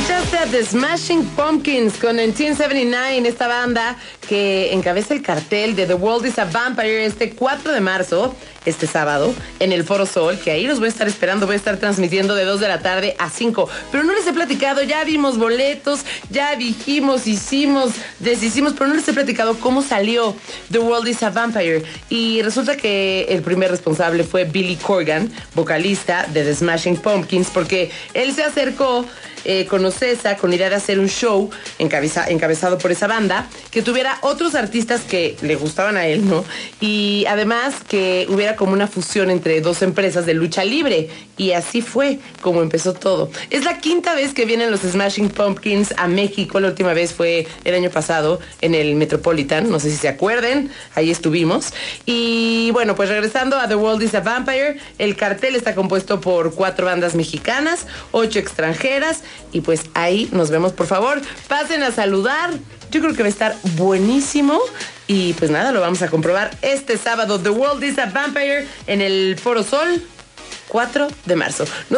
Escuchaste a The Smashing Pumpkins con 1979, esta banda que encabeza el cartel de The World is a Vampire este 4 de marzo, este sábado, en el Foro Sol, que ahí los voy a estar esperando, voy a estar transmitiendo de 2 de la tarde a 5. Pero no les he platicado, ya vimos boletos, ya dijimos, hicimos, deshicimos, pero no les he platicado cómo salió The World is a Vampire. Y resulta que el primer responsable fue Billy Corgan, vocalista de The Smashing Pumpkins, porque él se acercó con Ocesa con la idea de hacer un show encabezado por esa banda, que tuviera otros artistas que le gustaban a él, ¿no? Y además que hubiera como una fusión entre dos empresas de lucha libre. Y así fue como empezó todo. Es la quinta vez que vienen los Smashing Pumpkins a México. La última vez fue el año pasado en el Metropolitan, no sé si se acuerden, ahí estuvimos. Y bueno, pues regresando a The World is a Vampire, el cartel está compuesto por 4 bandas mexicanas, 8 extranjeras, y pues ahí nos vemos. Por favor, pasen a saludar. Yo creo que va a estar buenísimo. Y pues nada, lo vamos a comprobar este sábado. The World is a Vampire en el Foro Sol, 4 de marzo.